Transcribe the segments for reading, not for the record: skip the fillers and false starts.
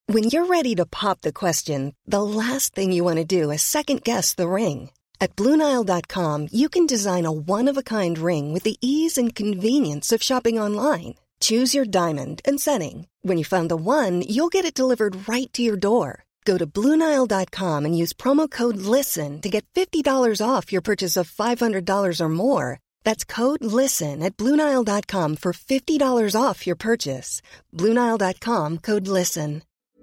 When you're ready to pop the question, the last thing you want to do is second-guess the ring. At BlueNile.com, you can design a one-of-a-kind ring with the ease and convenience of shopping online. Choose your diamond and setting. When you find the one, you'll get it delivered right to your door. Go to BlueNile.com and use promo code LISTEN to get $50 off your purchase of $500 or more. That's code LISTEN at BlueNile.com for $50 off your purchase. BlueNile.com, code LISTEN.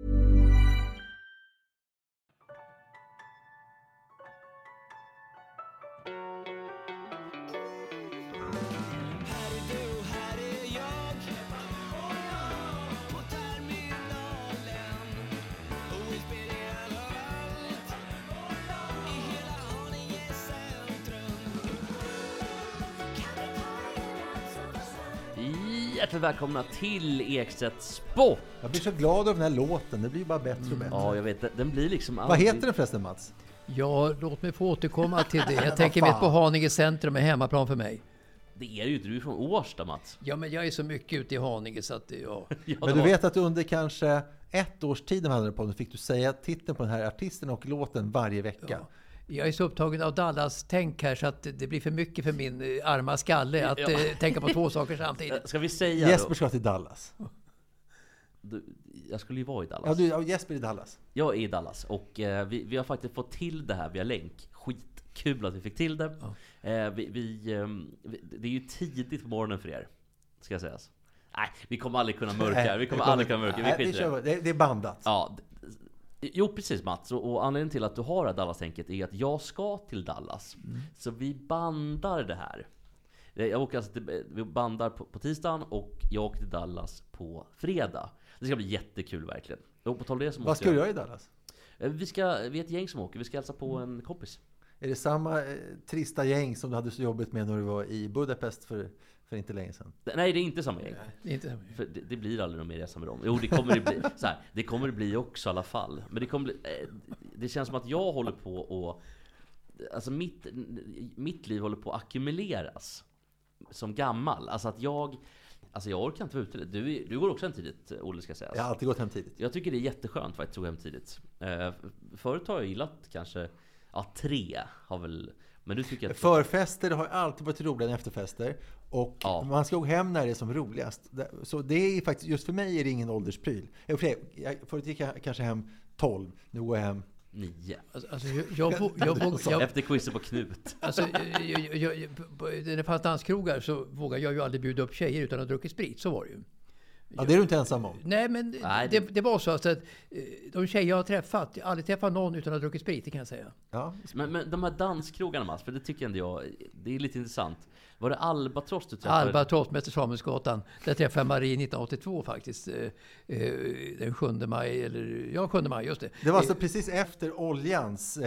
Hjärtligt välkomna till Ekstedt Sport. Jag blir så glad av den här låten. Det blir bara bättre och bättre. Ja, jag vet. Den blir liksom Vad heter den förresten, Mats? Ja, låt mig få återkomma till det. Jag tänker mitt på Haninge centrum är hemmaplan för mig. Det är ju inte, du är från Årsta, Mats. Ja, men jag är så mycket ute i Haninge så att ja. Men du vet att under kanske ett års tid på fick du säga titeln på den här artisten och låten varje vecka. Ja. Jag är så upptagen av Dallas-tänk här så att det blir för mycket för min arma skalle att tänka på två saker samtidigt. Ska vi säga Jesper ska till Dallas. Jag skulle ju vara i Dallas. Ja, Jesper är i Dallas. Jag är i Dallas och vi har faktiskt fått till det här via länk. Skitkul att vi fick till det. Ja. Det är ju tidigt på morgonen för er, ska sägas. Nej, vi kommer aldrig kunna mörka. Det är bandat. Ja. Jo, precis, Mats. Och anledningen till att du har det här Dallas-tänket är att jag ska till Dallas. Så vi bandar det här. Jag åker alltså vi bandar på tisdagen och jag åker till Dallas på fredag. Det ska bli jättekul verkligen. Och på tal det så vad ska du göra i Dallas? Vi är ett gäng som åker. Vi ska hälsa på en kompis. Är det samma trista gäng som du hade så jobbigt med när du var i Budapest för inte länge sedan? Nej, det är inte samma gäng. Nej, det är inte samma gäng. För det blir aldrig någon mer resa med dem. Jo, det kommer det bli. Så här, det kommer det bli också i alla fall. Men det kommer bli, det känns som att jag håller på och alltså mitt liv håller på att ackumuleras som gammal. Alltså att jag orkar inte vara ute. Du går också hem tidigt, Olle, ska säga. Jag har alltid gått hem tidigt. Jag tycker det är jätteskönt faktiskt att gå hem tidigt. Förut har jag gillat kanske 3 har väl. Men du tycker att förfester har alltid varit roligare än efterfester. Och man ska gå hem när det är som roligast. Så det är faktiskt, just för mig är det ingen ålderspryl. Förut gick jag kanske hem 12. Nu går jag hem 9. Jag efter quizet på Knut. Alltså, när det fanns danskrogar så vågar jag ju aldrig bjuda upp tjejer utan att dricka sprit. Så var det ju. Ja, det är du inte ensam om. Nej, men det var så att de tjejer jag har träffat, jag har aldrig träffat någon utan att dricka sprit, det kan jag säga. Ja. Men de här danskrogarna, Mats, för det tycker ändå jag, det är lite intressant. Var det Albatross du träffade? Albatross, Mäster Samuelsgatan. Där träffade jag Marie 1982 faktiskt. Den 7 maj, 7 maj, just det. Det var alltså precis efter oljans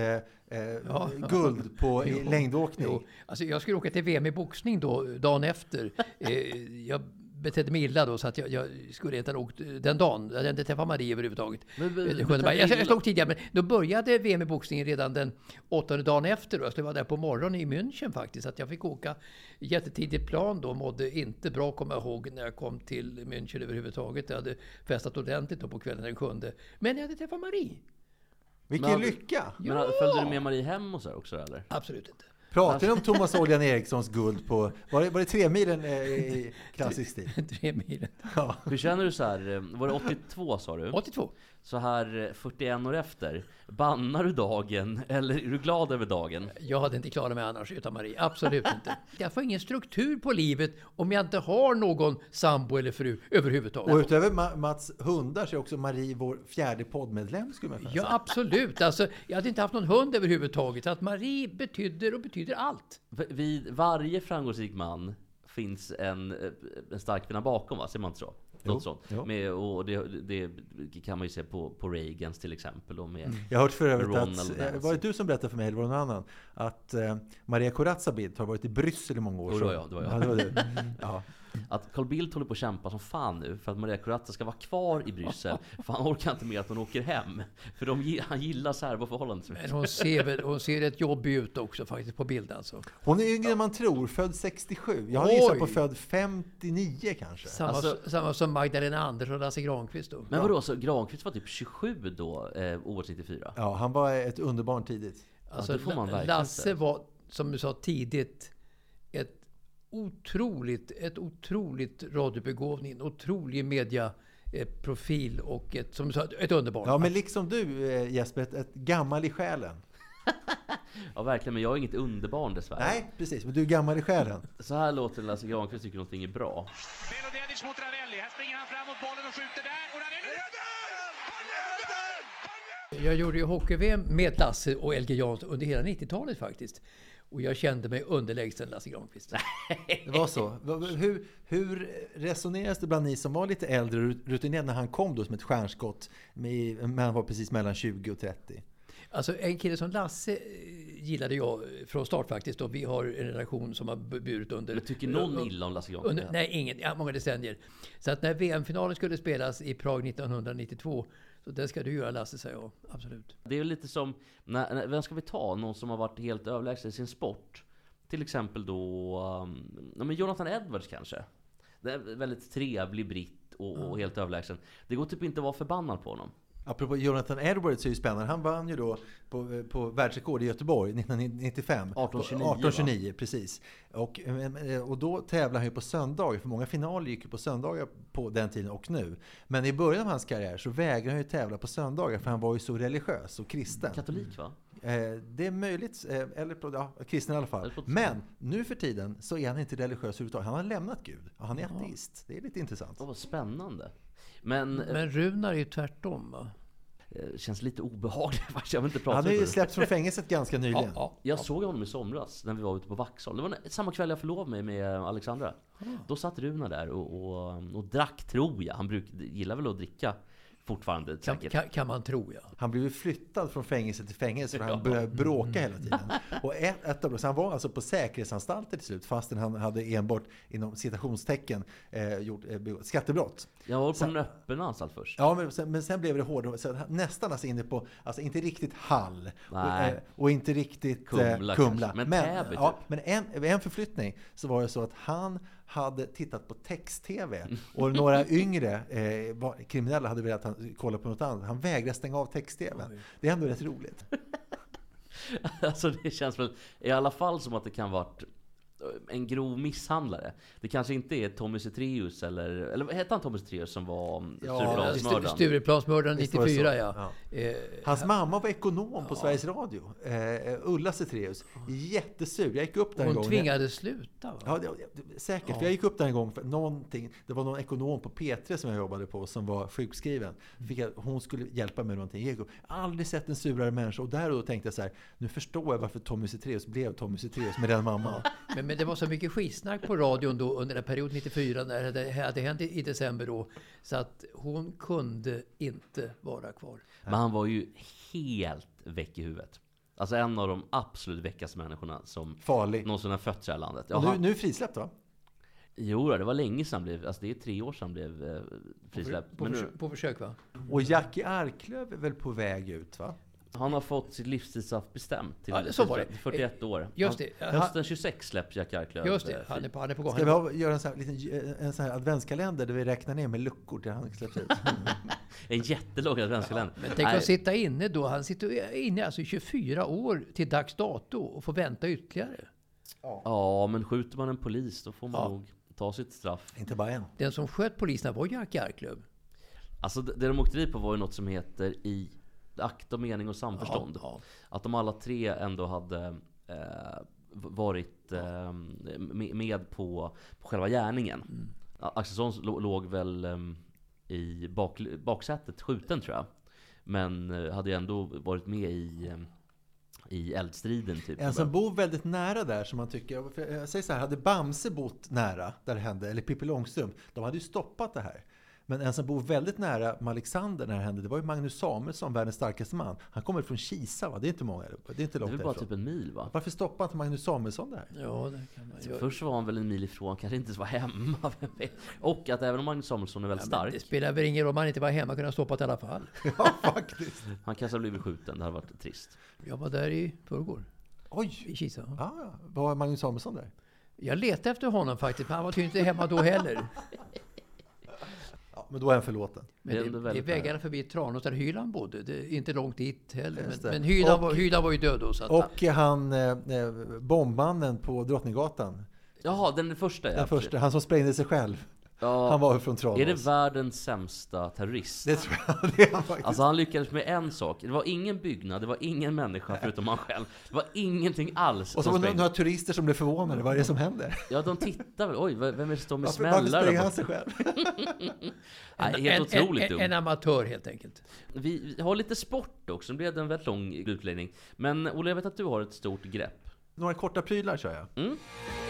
guld på längdåkning. Jo. Alltså jag skulle åka till VM i boxning då, dagen efter. Jag betedde mig illa då så att jag skulle inte ha åkt den dagen. Jag hade inte träffat Marie överhuvudtaget. Jag stod tidigare, men då började VM i boxningen redan den 8:e dagen efter. Jag skulle vara där på morgonen i München faktiskt. Att jag fick åka jättetidigt plan då. Mådde inte bra, kommer jag ihåg, när jag kom till München överhuvudtaget. Jag hade festat ordentligt då på kvällen den 7:e. Men jag hade träffat Marie. Vilken lycka! Men följde du med Marie hem och så också, eller? Absolut inte. Pratar ni om Thomas Oljan Erikssons guld på... Var det 3 milen i klassisk stil? 3 milen. Ja. Hur känner du så här? Var det 82 sa du? 82. Så här 41 år efter. Bannar du dagen eller är du glad över dagen? Jag hade inte klarat mig annars utan Marie. Absolut inte. Jag får ingen struktur på livet om jag inte har någon sambo eller fru överhuvudtaget. Och utöver Mats hundar så är också Marie vår 4:e poddmedlem, skulle man säga. Ja, absolut. Alltså, jag hade inte haft någon hund överhuvudtaget. Så att Marie betyder allt. Vid varje framgångsrik man finns en stark kvinna bakom, va? Ser man inte så? Och det kan man ju se på Reagans till exempel. Och med jag har hört för övrigt att, var det du som berättade för mig eller var det någon annan, att Maria Corazza Bildt har varit i Bryssel i många år. Det var jag. Ja, det var du. Ja. att Carl Bildt håller på att kämpa som fan nu för att Maria Corazza ska vara kvar i Bryssel. För han orkar inte med att hon åker hem. För han gillar särboförhållanden. Men hon ser rätt jobbig ut också faktiskt på bild alltså. Hon är yngre än man tror, född 67. Jag har gissat på född 59 kanske. Samma som Magdalena Andersson och Lasse Granqvist då. Men vadå, så Granqvist var typ 27 då, år 94? Ja, han var ett underbarn tidigt. Alltså, det får man verkligen Lasse var, som du sa tidigt, ett otroligt radiobegåvning, en otrolig mediaprofil och som du sa, ett underbarn. Ja, men liksom du Jesper, ett gammal i själen. Ja, verkligen, men jag är inget underbarn dessvärre. Nej, precis, men du är gammal i själen. Så här låter Lasse Granqvist tycker någonting är bra. Melodenic mot Ravelli. Här springer han fram mot bollen och skjuter där. Och Ravelli... Jag gjorde ju hockey-VM med Lasse och LG Jansson under hela 90-talet faktiskt. Och jag kände mig underlägsen Lasse Granqvist. Det var så. Hur resoneras det bland ni som var lite äldre och rutinerade när han kom då som ett stjärnskott, men han var precis mellan 20 och 30? Alltså en kille som Lasse gillade jag från start faktiskt. Och vi har en relation som har burit under... Men tycker någon illa om Lasse Granqvist? Nej, ingen. Ja, många decennier. Så att när VM-finalen skulle spelas i Prag 1992, så det ska du göra Lasse, säger jag. Absolut. Det är lite som, vem ska vi ta? Någon som har varit helt överlägsen i sin sport. Till exempel då, men Jonathan Edwards kanske. Det är väldigt trevlig britt och helt överlägsen. Det går typ inte att vara förbannad på honom. Apropå Jonathan Edwards är ju spännande. Han vann ju då på världsrekord i Göteborg 1995. 1829, precis. Och då tävlade han ju på söndagar. För många finaler gick ju på söndagar på den tiden och nu. Men i början av hans karriär så vägrade han ju tävla på söndagar. För han var ju så religiös och kristen. Katolik, va? Det är möjligt, eller kristen i alla fall. Men nu för tiden så är han inte religiös överhuvudtaget. Han har lämnat Gud. Han är ateist. Det är lite intressant. Vad spännande. Men Runar är ju tvärtom, va? Känns lite obehagligt. Jag vill inte prata. Han är ju släppt från fängelset ganska nyligen. Jag såg honom i somras när vi var ute på Vaxholm. Det var samma kväll jag förlovade mig med Alexandra. Då satt Runar där och drack, tror jag. Han gillar väl att dricka fortfarande. Kan man tro, ja. Han blev flyttad från fängelse till fängelse för han började bråka hela tiden. Och så han var alltså på säkerhetsanstalter till slut, fastän han hade enbart inom citationstecken gjort skattebrott. Jag var på en öppen anstalt först. Ja, men sen blev det hårdare. Så nästan alltså inne på, alltså inte riktigt Hall och inte riktigt Kumla. Men en förflyttning så var det så att han hade tittat på text-tv och några yngre kriminella hade velat kolla på något annat. Han vägrade stänga av text-tv. Det är ändå rätt roligt. Alltså det känns väl i alla fall som att det kan vara en grov misshandlare. Det kanske inte är Tommy Zethraeus eller hette han Tommy Zethraeus som var Stureplansmördaren? Stureplansmördaren 94, ja. Hans mamma var ekonom på Sveriges Radio. Ulla Zethraeus. Jättesur. Jag gick upp där en gång. Hon tvingades sluta, va? Ja, säkert. För jag gick upp där en gång för någonting. Det var någon ekonom på P3 som jag jobbade på som var sjukskriven. Hon skulle hjälpa mig med någonting. Jag har aldrig sett en surare människa. Och då tänkte jag så här, nu förstår jag varför Tommy Zethraeus blev Tommy Zethraeus med den mamman. Men det var så mycket skitsnack på radion då under den period 94 när det hade hänt i december då, så att hon kunde inte vara kvar. Men han var ju helt väck i huvudet. Alltså en av de absolut väckaste människorna som någonsin har fötts i det här landet. Och nu är frisläppt, va? Jo, det var länge sedan blev, alltså det är 3 år sedan blev frisläppt. På försök, va? Och Jackie Arklöv är väl på väg ut, va? Han har fått sitt livstidsstraff bestämt till 41 år. Just det. Hösten 26 släpps Jack Arklöv. Just det, han är på gång. Ska vi göra en sån här adventskalender där vi räknar ner med luckor till han släpps ut? En jättelång adventskalender. Men tänk att sitta inne då. Han sitter inne alltså 24 år till dags dato och får vänta ytterligare. Ja, men skjuter man en polis då får man nog ta sitt straff. Inte bara en. Den som sköt poliserna var Jack Arklöv. Alltså det de åkte dit på var ju något som heter i akt och mening och samförstånd. Att de alla 3 ändå hade varit med på själva gärningen. Axelsson låg väl i baksätet skjuten, tror jag. Men hade ju ändå varit med i eldstriden typ. En som bor väldigt nära där, som man tycker, jag säger så här, hade Bamse bott nära där det hände, eller Pippi Långstrump, de hade ju stoppat det här. Men en som bor väldigt nära Alexander när det hände, det var ju Magnus Samuelsson, världens starkaste man. Han kommer från Kisa, va? Det är inte många, det är inte långt därifrån. Det är bara typ en mil, va? Varför stoppar inte Magnus Samuelsson där? Ja, det kan man göra. Först var han väl en mil ifrån, kanske inte var hemma. Och att även om Magnus Samuelsson är väldigt stark. Det spelar väl ingen roll om han inte var hemma, kunde ha stoppat i alla fall. Ja, faktiskt. Han kanske har blivit skjuten, det hade varit trist. Jag var där i förrgår. Oj! I Kisa. Ja, var Magnus Samuelsson där? Jag letade efter honom faktiskt, men han var tydligen inte hemma då heller. Ja, men då är han förlåten. Men det är vägarna förbi Tranås där Hyland bodde. Det är inte långt dit heller. Men Hyland var ju död då. Så att och han bombmannen på Drottninggatan. Jaha, den första. Den första, han som sprängde sig själv. Ja, han var ju från Tranås. Är det världens sämsta terrorist? Det tror jag. Det är han faktiskt. Alltså han lyckades med en sak. Det var ingen byggnad, det var ingen människa förutom han själv. Det var ingenting alls. Och så var det några turister som blev förvånade. Vad är det som händer? Ja, de tittar väl. Oj, vem är det som står med smällare? Varför spränger han sig själv? Nej, helt otroligt en amatör helt enkelt. Vi har lite sport också. Nu blev det en väldigt lång utläggning. Men Olle, jag vet att du har ett stort grepp. Några korta prylar kör jag. Mm.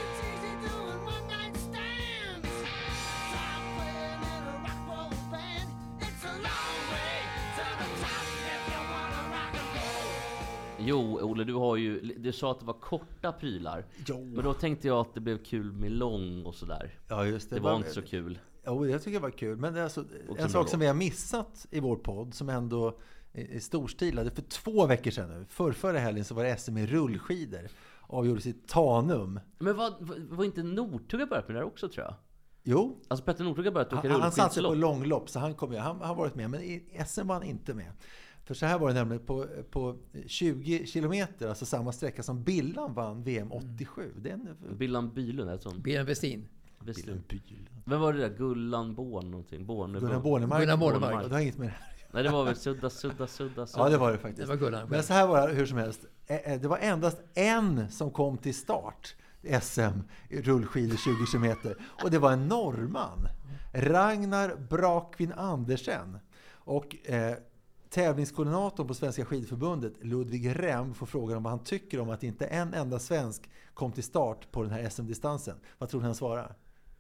Jo, Olle, du sa att det var korta prylar. Jo. Men då tänkte jag att det blev kul med lång och sådär. Ja, just det. Det var inte så kul. Jo, jag tycker det var kul. Men det är alltså en sak som vi har missat i vår podd, som ändå är storstilad. För 2 veckor sedan nu, förra helgen, så var det SM i rullskidor. Avgjordes i Tanum. Men var inte Northuga börjat med det där också, tror jag? Jo. Alltså Petter Northuga börjat åka rullskidslopp. Han satsade på långlopp, så han har varit med. Men i SM var han inte med. För så här var det nämligen på 20 kilometer, alltså samma sträcka som Billan vann VM 87. Billan Bylund, alltså. Billan Westin. Vem var det där? Gullan Born någonting? Gunnar Bornemark. Det har inget med det här. Nej, det var väl sudda. Ja, det var det faktiskt. Det var Gullan. Men så här var det hur som helst. Det var endast en som kom till start. SM i rullskidor 20 kilometer. Och det var en norrman. Ragnar Brakvin Andersen. Och tävlingskoordinatorn på Svenska skidförbundet, Ludvig Rem, får frågan om vad han tycker om att inte en enda svensk kom till start på den här SM-distansen. Vad tror han svarar?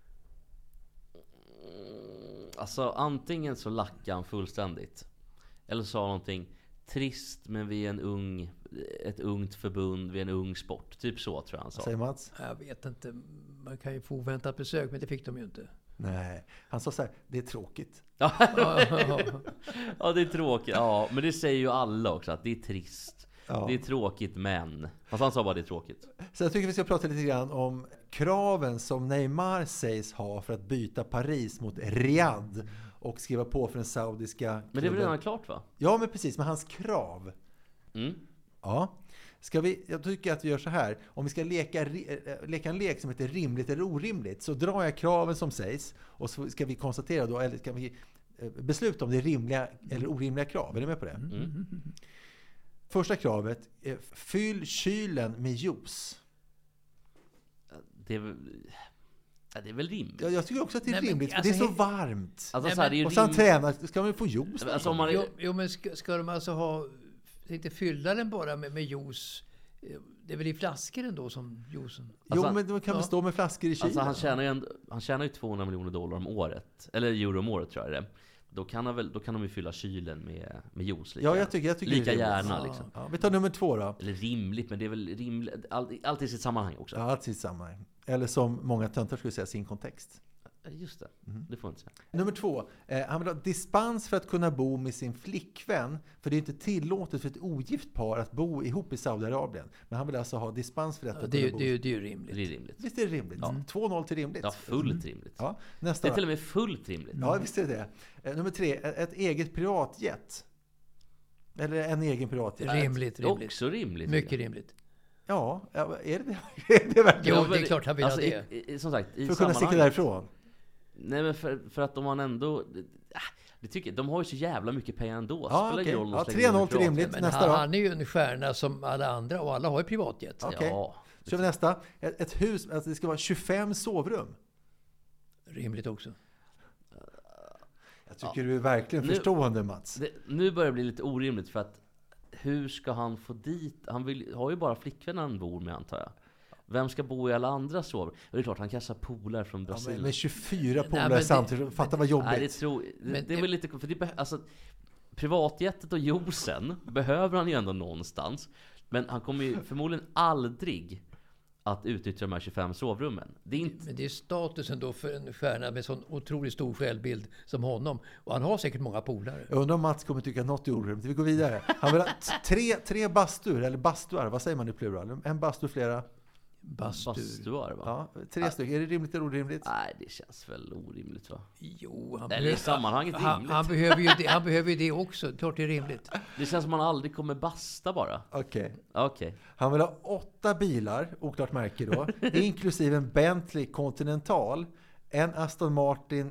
Alltså antingen så lackade han fullständigt, eller sa någonting trist, men vi är ett ungt förbund, vi är en ung sport. Typ så tror jag han sa. Säger Mats? Jag vet inte, man kan ju få oväntat besök, men det fick de ju inte. Nej, han sa så här: det är tråkigt. Ja, det är tråkigt. Ja, men det säger ju alla också, att det är trist. Ja. Det är tråkigt, men fast han sa bara det är tråkigt. Så jag tycker vi ska prata lite grann om kraven som Neymar sägs ha för att byta Paris mot Riyadh och skriva på för den saudiska klubben. Men det är väl redan klart, va? Ja, men precis, med hans krav. Ja. Jag tycker att vi gör så här. Om vi ska leka en lek som heter rimligt eller orimligt, så drar jag kraven som sägs, och så ska vi konstatera då, eller ska vi besluta om det är rimliga eller orimliga krav. Är du med på det? Första kravet är: fyll kylen med juice. Det är väl rimligt. Jag tycker också att det är rimligt, för det är så varmt. Alltså, så här, det är och sen tränar, ska man få juice? Alltså, men ska de alltså ha, inte fylla den bara med juice? Det är väl i flaskor ändå som juicen? Jo, men de kan väl stå med flaskor i kylen. Alltså han tjänar ju $200 miljoner om året. Eller euro om året, tror jag det är. Då kan de ju fylla kylen med juice lika. Ja, jag tycker lika gärna liksom. Ja, vi tar nummer 2 då. Eller rimligt, men det är väl rimligt. Allt i sitt sammanhang också. Ja, allt i sitt sammanhang. Eller som många töntar skulle säga, sin kontext. Just det, det får jag inte säga. Nummer 2. Han vill ha dispens för att kunna bo med sin flickvän. För det är inte tillåtet för ett ogift par att bo ihop i Saudiarabien. Men han vill alltså ha dispens för detta. Det är ju rimligt. Det är rimligt. Visst är det rimligt? Ja. 2-0 till rimligt. Ja, fullt rimligt. Ja, nästa det är till och med fullt rimligt. Ja, visst är det. Nummer 3. Ett eget privatjet. Eller en egen privatjet. Rimligt. Också rimligt. Mycket rimligt. Ja, är det verkligen? Jo, det är klart han vill ha det. Som sagt, för att kunna sticka därifrån. Nej, men för att de har ändå... Det tycker, de har ju så jävla mycket pengar ändå. Ja, okay. 3-0 till rimligt. Men nästa han är ju en stjärna som alla andra, och alla har ju privatjet. Okay. Ja. Så vi nästa. Ett hus, alltså det ska vara 25 sovrum. Rimligt också. Jag tycker du är verkligen förstående, Mats. Nu börjar det bli lite orimligt, för att hur ska han få dit... Han har ju bara flickvän han bor med, antar jag. Vem ska bo i alla andra sovrum? Och det är klart, han kanske har polare från Brasilien. Men 24 polare samtidigt, fatta vad jobbigt. Det är väl lite... För alltså, privatjetet och josen behöver han ju ändå någonstans. Men han kommer ju förmodligen aldrig att utnyttja de här 25 sovrummen. Men det är statusen då för en stjärna med sån otroligt stor självbild som honom. Och han har säkert många polare. Jag undrar om Mats kommer tycka att något är orimligt. Vi går vidare. Han vill ha tre bastur, eller bastuar. Vad säger man i plural? En bastu, flera... Bastuar, va? Ja, 3 stycken. Är det rimligt eller orimligt? Nej, det känns väl orimligt, va? Jo, i sammanhanget rimligt. Han behöver ju det också. Klart det är rimligt. Det känns som man aldrig kommer basta bara. Okej. Han vill ha 8 bilar, oklart märke då, inklusive en Bentley Continental, en Aston Martin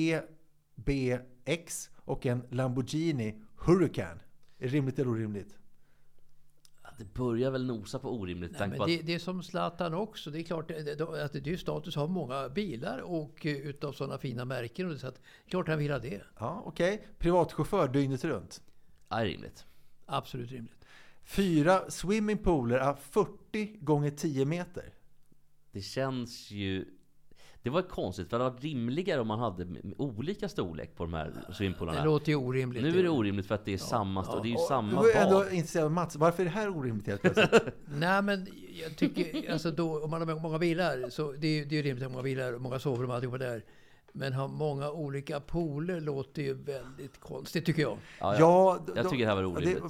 DBX och en Lamborghini Huracan. Är det rimligt eller orimligt? Det börjar väl nosa på orimligt. Nej, men det är som Zlatan också. Det är klart att det är status av många bilar och utav sådana fina märken. Och så att, klart han vill ha det. Ja, okej. Privatchaufför dygnet runt. Ja, rimligt. Absolut rimligt. 4 swimmingpooler är 40 gånger 10 meter. Det känns ju... Det var konstigt, för det var rimligare om man hade olika storlek på de här swimmingpoolarna. Det låter ju orimligt. Nu är det orimligt för att det är samma och det är ju samma bad. Du är ändå intresserad av Mats. Varför är det här orimligt helt plötsligt? Nej, men jag tycker, alltså då, om man har många bilar, så det är ju rimligt att ha många bilar och många sovrum och allting där. Men ha många olika pooler låter ju väldigt konstigt, tycker jag. Jag tycker det här var orimligt.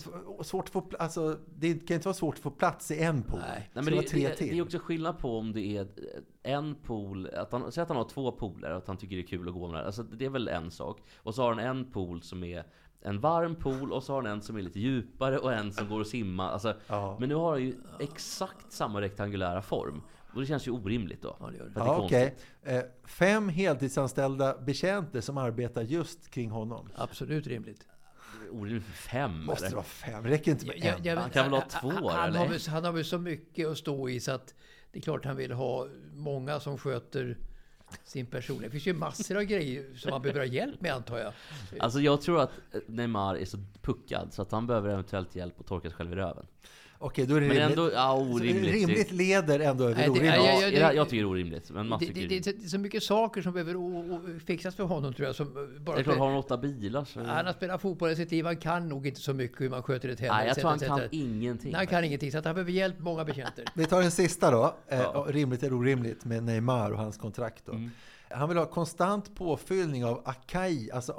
Det kan inte vara svårt att få plats i en pool. Nej, men det är också skillnad på om det är en pool. Säg att han har 2 pooler och att han tycker det är kul att gå med det. Alltså, det är väl en sak. Och så har han en pool som är en varm pool, och så har han en som är lite djupare och en som går att simma. Alltså, men nu har han ju exakt samma rektangulära form. Och det känns ju orimligt då. Okej. 5 heltidsanställda betjänter som arbetar just kring honom. Absolut rimligt. Orimligt för 5, måste eller? Det vara 5. Räcker inte med en. Han kan väl ha 2, eller? Han har väl så mycket att stå i, så att det är klart han vill ha många som sköter sin person. Det finns ju massor av grejer som man behöver ha hjälp med, antar jag. Alltså jag tror att Neymar är så puckad så att han behöver eventuellt hjälp att torka sig själv i röven. Okej, då är det rimligt. Ändå, orimligt. Rimligt leder ändå över orimligt. Jag tycker det är orimligt. Men det är så mycket saker som behöver fixas för honom, tror jag. Som bara det är klart, har han 8 bilar. Så... Han har spelat fotboll i sitt liv. Han kan nog inte så mycket hur man sköter ett hem. Nej, jag tror han kan ingenting. Nej, han kan ingenting. Så att han behöver hjälp, många betjänter. Vi tar den sista då. Rimligt eller orimligt med Neymar och hans kontrakt då. Han vill ha konstant påfyllning av Acai, alltså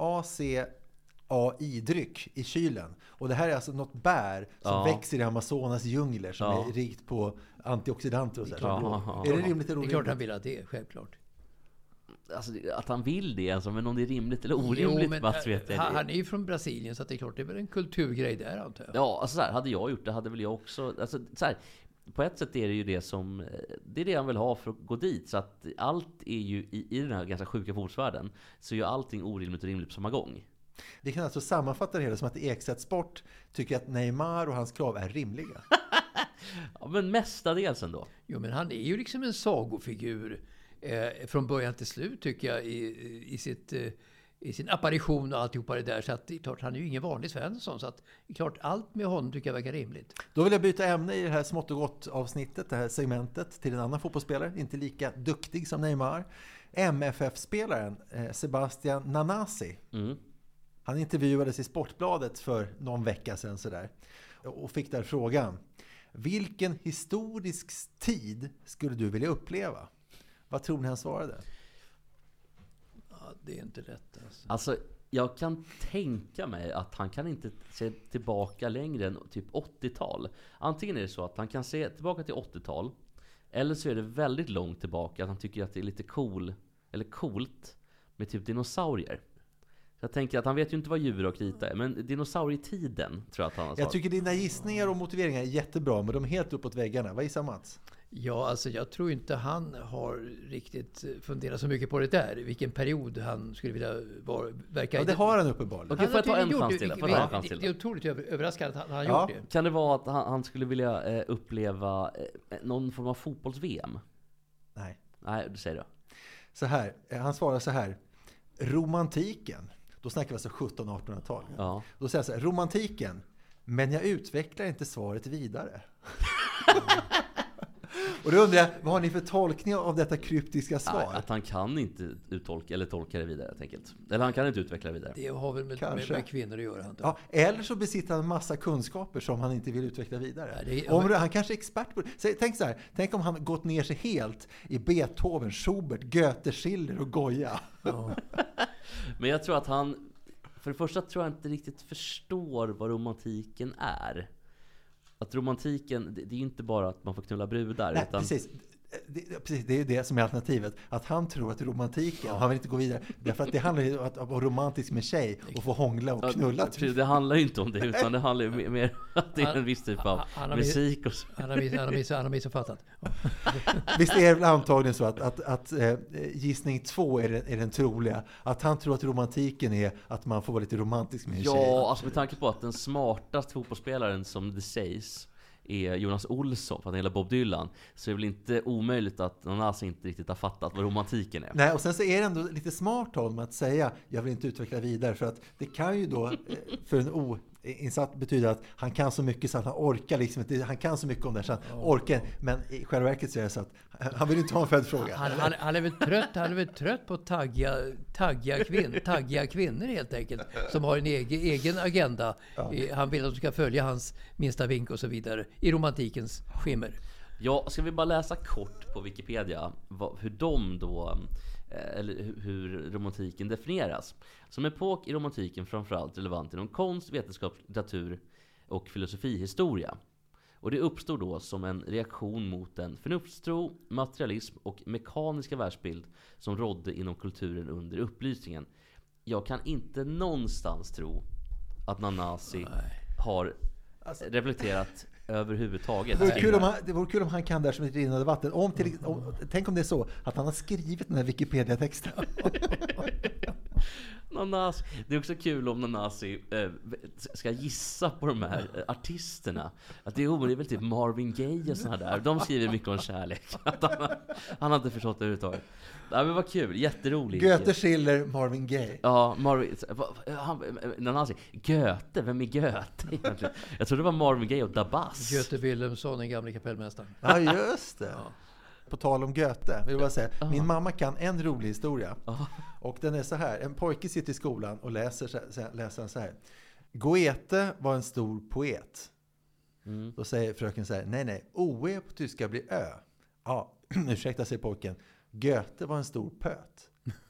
ACAI-dryck i kylen. Och det här är alltså något bär som växer i Amazonas djungler som är rikt på antioxidanter och så. Är det rimligt eller orimligt? Det är klart han vill ha det, självklart. Alltså, att han vill det, alltså, men om det är rimligt eller orimligt, vet jag. Han är ju från Brasilien, så att det är klart, det är väl en kulturgrej där, antar jag. Ja, alltså så här, hade jag gjort det, hade väl jag också, alltså så här, på ett sätt är det ju det som, det är det han vill ha för att gå dit. Så att allt är ju i den här ganska sjuka fotbollsvärlden, så är ju allting orimligt och rimligt på samma gång. Vi kan alltså sammanfatta det hela som att Ekstedt Sport tycker att Neymar och hans krav är rimliga. Ja, men mestadels ändå. Jo, men han är ju liksom en sagofigur från början till slut, tycker jag, i sin apparition och alltihopa det där. Så att det är klart, han är ju ingen vanlig Svensson. Så att det är klart, allt med honom tycker jag verkar rimligt. Då vill jag byta ämne i det här smått och gott avsnittet, det här segmentet, till en annan fotbollsspelare. Inte lika duktig som Neymar. MFF-spelaren Sebastian Nanasi. Han intervjuades i Sportbladet för någon vecka sedan sådär, och fick där frågan: vilken historisk tid skulle du vilja uppleva? Vad tror ni han svarade? Ja, det är inte rätt. Alltså, jag kan tänka mig att han kan inte se tillbaka längre än typ 80-tal. Antingen är det så att han kan se tillbaka till 80-tal, eller så är det väldigt långt tillbaka att han tycker att det är lite coolt med typ dinosaurier. Jag tänker att han vet ju inte vad djur och krita är, men dinosaurietiden tror jag att han har svarat. Jag tycker dina gissningar och motiveringar är jättebra, men de är helt uppåt väggarna. Vad gissar Mats? Ja, alltså jag tror inte han har riktigt funderat så mycket på det där. Vilken period han skulle vilja verka i. Ja, det har han uppenbarligen. Okej, får jag ta en chans till? Det är otroligt överraskande att han gjort det. Kan det vara att han skulle vilja uppleva någon form av fotbolls-VM? Nej, du säger det. Så här, han svarar så här: romantiken. Då snackar vi alltså 1700-1800-tal. Ja. Då säger jag så här: romantiken. Men jag utvecklar inte svaret vidare. Och då undrar jag, vad har ni för tolkning av detta kryptiska svar? Att han kan inte uttolka eller tolka det vidare, helt enkelt. Eller han kan inte utveckla det vidare. Det har väl med kvinnor att göra. Ja, eller så besitter han en massa kunskaper som han inte vill utveckla vidare. Han kanske är expert på det. Tänk så här, tänk om han gått ner sig helt i Beethoven, Schubert, Goethe, Schiller och Goya. Ja. Men jag tror att han, för det första tror jag inte riktigt förstår vad romantiken är. Att romantiken, det är inte bara att man får knulla brudar. Nej, precis. Det är det som är alternativet. Att han tror att romantiken, han vill inte gå vidare. Därför att det handlar ju om att vara romantisk med tjej och få hångla och knulla. Det handlar ju inte om det, utan det handlar ju mer att det är en viss typ av musik. Och så. Han har missuppfattat. Visst är det antagligen så att gissning 2 är den troliga. Att han tror att romantiken är att man får vara lite romantisk med en tjej. Ja, alltså med tanke på att den smartaste fotbollsspelaren som det sägs är Jonas Olsson, för att det gäller Bob Dylan, så är det väl inte omöjligt att Nanasi inte riktigt har fattat vad romantiken är. Nej, och sen så är det ändå lite smart om att säga jag vill inte utveckla vidare, för att det kan ju då för en oinsatt betyda att han kan så mycket så att han orkar liksom inte, han kan så mycket om det så han orkar, men i själva verket så är det så att han vill inte ha en följdfråga. Han är väl trött på taggiga kvinnor helt enkelt, som har en egen agenda. Ja. Han vill att de ska följa hans minsta vink och så vidare i romantikens skimmer. Ja, ska vi bara läsa kort på Wikipedia hur de då, eller hur romantiken definieras. Som epok i romantiken framförallt relevant inom konst, vetenskap, litteratur och filosofihistoria. Och det uppstår då som en reaktion mot den förnuftstro, materialism och mekaniska världsbild som rådde inom kulturen under upplysningen. Jag kan inte någonstans tro att Nanasi har reflekterat överhuvudtaget. Det vore kul om han kan där som ett rinnande vatten. Tänk om det är så att han har skrivit den här Wikipedia-texten. Det är också kul om Nanasi ska gissa på de här artisterna. Att det är väl typ Marvin Gaye och såna där. De skriver mycket om kärlek. Han har inte förstått det överhuvudtaget. Ja, men vad kul, jätteroligt. Goethe, Schiller, Marvin Gaye. Ja, Nanasi. Goethe, vem är Goethe egentligen? Jag tror det var Marvin Gaye och Dabas. Goethe Wilhelmsson, den gamla kapellmästaren. Ja, just det. Ja. På tal om Goethe, vill jag bara säga. Min mamma kan en rolig historia. Och den är så här. En pojke sitter i skolan och läser så här. Goethe var en stor poet. Då säger fröken så här. Nej, OE på tyska blir Ö. Ja, ursäkta, säger pojken. Goethe var en stor pöt.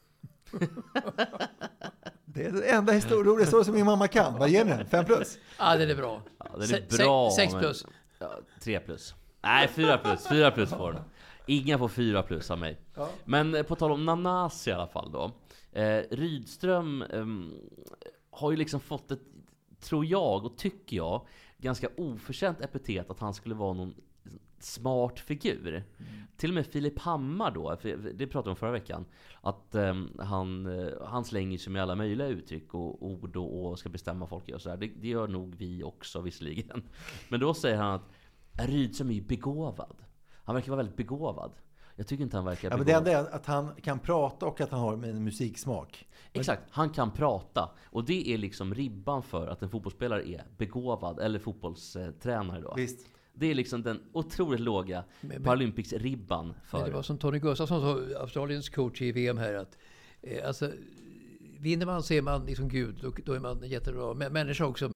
Det är det enda historia så som min mamma kan. Vad ger den? 5+? Ja, det är bra. Ja, det är bra. 6+. 3+. Nej, 4+. 4+ får den. Inga får 4+ av mig. Ja. Men på tal om Nanasi i alla fall då. Rydström har ju liksom fått ett, tror jag och tycker jag, ganska oförtjänt epitet att han skulle vara någon smart figur. Till och med Filip Hammar då, det pratade vi om förra veckan, att han slänger sig med alla möjliga uttryck och ord och ska bestämma folk och så där. Det gör nog vi också visserligen. Men då säger han att Rydström är ju begåvad. Han verkar vara väldigt begåvad. Jag tycker inte han verkar begåvad. Men det enda är att han kan prata och att han har en musiksmak. Exakt, han kan prata. Och det är liksom ribban för att en fotbollsspelare är begåvad. Eller fotbollstränare då. Visst. Det är liksom den otroligt låga Paralympics-ribban för. Men det var som Tony Gustafsson sa, Australiens coach i VM här, att alltså, vinner man så är man liksom Gud, då är man jättebra. Men människa också.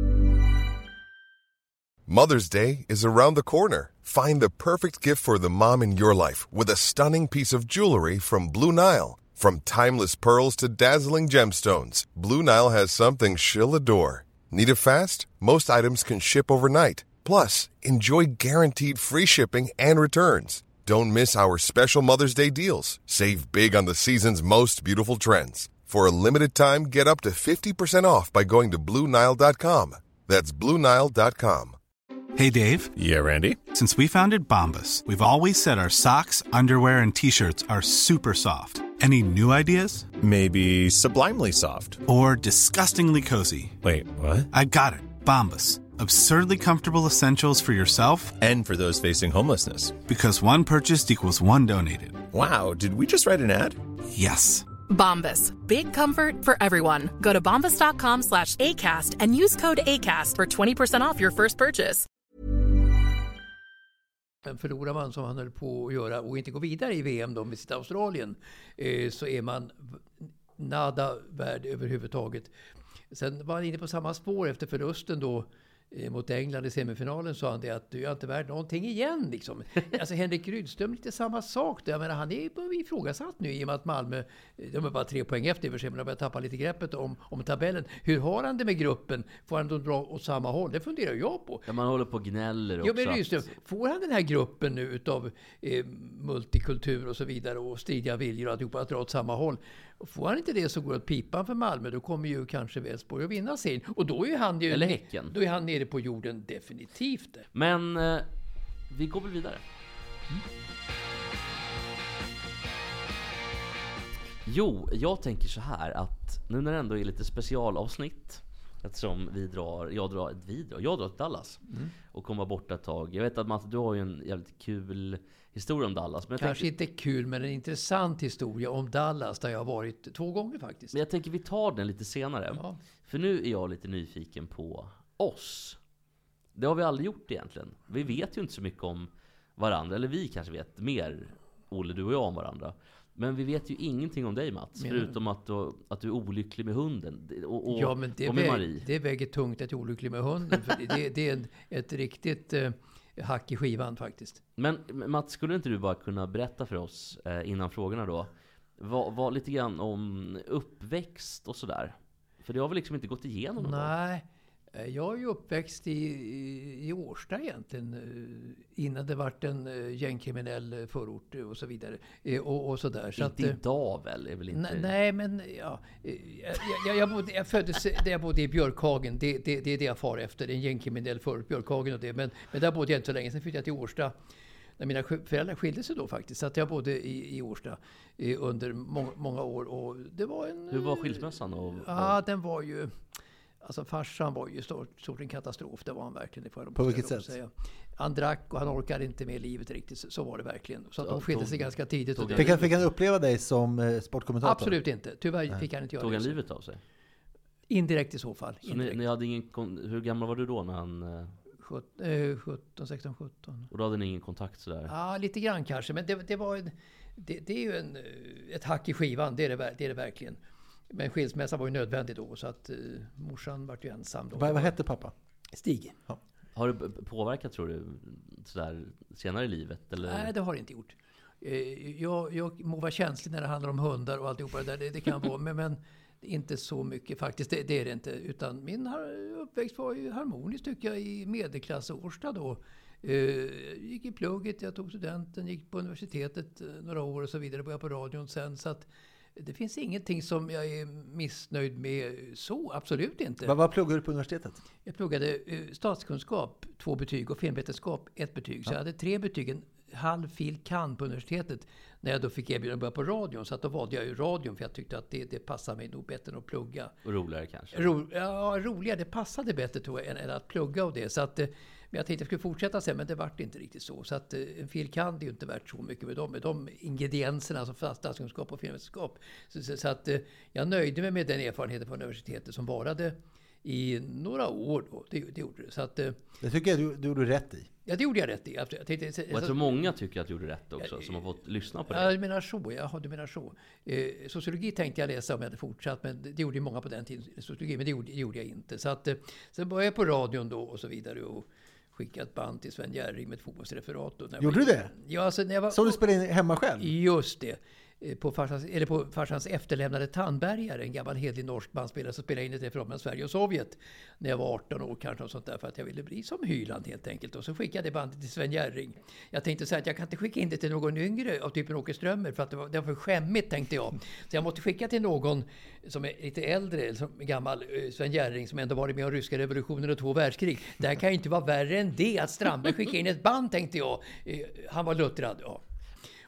Mother's Day is around the corner. Find the perfect gift for the mom in your life with a stunning piece of jewelry from Blue Nile. From timeless pearls to dazzling gemstones, Blue Nile has something she'll adore. Need it fast? Most items can ship overnight. Plus, enjoy guaranteed free shipping and returns. Don't miss our special Mother's Day deals. Save big on the season's most beautiful trends. For a limited time, get up to 50% off by going to BlueNile.com. That's BlueNile.com. Hey, Dave. Yeah, Randy. Since we founded Bombas, we've always said our socks, underwear, and T-shirts are super soft. Any new ideas? Maybe sublimely soft. Or disgustingly cozy. Wait, what? I got it. Bombas. Absurdly comfortable essentials for yourself and for those facing homelessness. Because one purchased equals one donated. Wow, did we just write an ad? Yes. Bombas. Big comfort for everyone. Go to bombas.com/ACAST and use code ACAST for 20% off your first purchase. Men förlorar man som han höll på att göra och inte går vidare i VM då med sitt Australien, så är man nada värd överhuvudtaget. Sen var han inne på samma spår efter förlusten då mot England i semifinalen, sa han det att du är inte värd någonting igen liksom. Alltså Henrik Rydström lite samma sak där. Jag menar, han är ifrågasatt nu i och med att Malmö, de är bara 3 poäng efter i och för sig, men de börjar tappa lite greppet om tabellen. Hur har han det med gruppen? Får han då dra åt samma håll? Det funderar jag på. Ja, man håller på och gnäller också. Ja, men Rydström, får han den här gruppen nu utav multikultur och så vidare och stridiga viljor och alltihopa att dra åt samma håll? Och får han inte det så går det åt pipan för Malmö, då kommer ju kanske Västborg att vinna sin. Och då är han ju... Eller Häcken. Då är han nere på jorden definitivt. Men vi går väl vidare. Jo, jag tänker så här att nu när det ändå är lite specialavsnitt, eftersom jag drar till Dallas och kommer borta ett tag. Jag vet att Matt, du har ju en jävligt kul historia om Dallas. Men kanske inte kul, men en intressant historia om Dallas där jag har varit 2 gånger faktiskt. Men jag tänker vi tar den lite senare. Ja. För nu är jag lite nyfiken på oss. Det har vi aldrig gjort egentligen. Vi vet ju inte så mycket om varandra. Eller vi kanske vet mer, Olle, du och jag, om varandra. Men vi vet ju ingenting om dig, Mats. Förutom att du är olycklig med hunden. Och med Marie. Det väger tungt att jag är olycklig med hunden. För det är ett riktigt hack i skivan faktiskt. Men Mats, skulle inte du bara kunna berätta för oss innan frågorna då. Vad lite grann om uppväxt och sådär. För det har väl liksom inte gått igenom någon. Nej. Jag är ju uppväxt i Årsta egentligen, innan det vart en gängkriminell förort och så vidare. Och så där. Så inte idag väl? Är väl inte... Nej, men ja. Jag föddes där jag bodde i Björkhagen. Det är det jag far efter, en gängkriminell förort, Björkhagen och det. Men där bodde jag inte så länge. Sen flyttade jag till Årsta. När mina föräldrar skilde sig då faktiskt. Så att jag bodde i Årsta under många år. Och det var en... Hur var skilsmässan? Ja, den var ju... Alltså farsan var ju stort en katastrof. Det var han verkligen. På vilket sätt? Säga. Han drack och han orkade inte med livet riktigt. Så var det verkligen. Så att de skilde sig ganska tidigt. Fick han uppleva dig som sportkommentator? Absolut inte. Tyvärr fick han inte göra det. Tog han livet av sig? Indirekt i så fall. Så ni hade hur gammal var du då när han... 16, 17. Och då hade ni ingen kontakt sådär? Ja, lite grann kanske. Men det är ju ett hack i skivan. Det är det verkligen. Men skilsmässa var ju nödvändig då, så att morsan var ju ensam då. Vad hette pappa? Stig. Ja. Har det påverkat, tror du, sådär senare i livet? Eller? Nej, det har det inte gjort. Jag må vara känslig när det handlar om hundar och alltihopa det där. Det kan vara, men inte så mycket faktiskt. Det är det inte. Utan min uppväxt var ju harmonisk tycker jag i medelklass Årsta då. Gick i plugget, jag tog studenten, gick på universitetet några år och så vidare. Började på radion sen, så att det finns ingenting som jag är missnöjd med så, absolut inte. Vad pluggade du på universitetet? Jag pluggade statskunskap, 2 betyg, och filmvetenskap, 1 betyg. Så jag hade 3 betyg, en halv fil. kand. På universitetet när jag då fick erbjudande att börja på radion. Så att då valde jag ju radion för jag tyckte att det passade mig nog bättre än att plugga. Och roligare kanske? Roligare. Det passade bättre tror jag än att plugga och det. Så att... Men jag tänkte att jag skulle fortsätta sen, men det vart inte riktigt så. Så att en fil. kand. är ju inte värt så mycket med de ingredienserna som statskunskap och filmvetenskap. Så att jag nöjde mig med den erfarenheten på universitetet som varade i några år då. Det gjorde det. Så att, det tycker jag du gjorde rätt i. Ja, det gjorde jag rätt i. Jag tror många tycker att du gjorde rätt också, som har fått lyssna på det. Ja, du menar så. Sociologi tänkte jag läsa om jag hade fortsatt, men det gjorde ju många på den tiden. Sociologi, men det gjorde jag inte. Så att, sen började jag på radion då och så vidare och skickade ett band till Sven Jerring med ett fotbollsreferat. Gjorde du det? Ja, alltså när jag var... Så du spelade in hemma själv? Just det. På farsans efterlämnade Tandbergare, en gammal hedlig norsk bandspelare som spelade in ett referat mellan Sverige och Sovjet när jag var 18 år kanske och sånt där, för att jag ville bli som Hyland helt enkelt. Och så skickade jag det bandet till Sven Jerring. Jag tänkte säga att jag kan inte skicka in det till någon yngre av typen Åke Strömmer för att det var för skämmigt, tänkte jag. Så jag måste skicka till någon som är lite äldre, som gammal Sven Jerring som ändå varit med om ryska revolutionen och 2 världskrig. Det här kan ju inte vara värre än det att Strandberg skickade in ett band, tänkte jag. Han var luttrad, ja.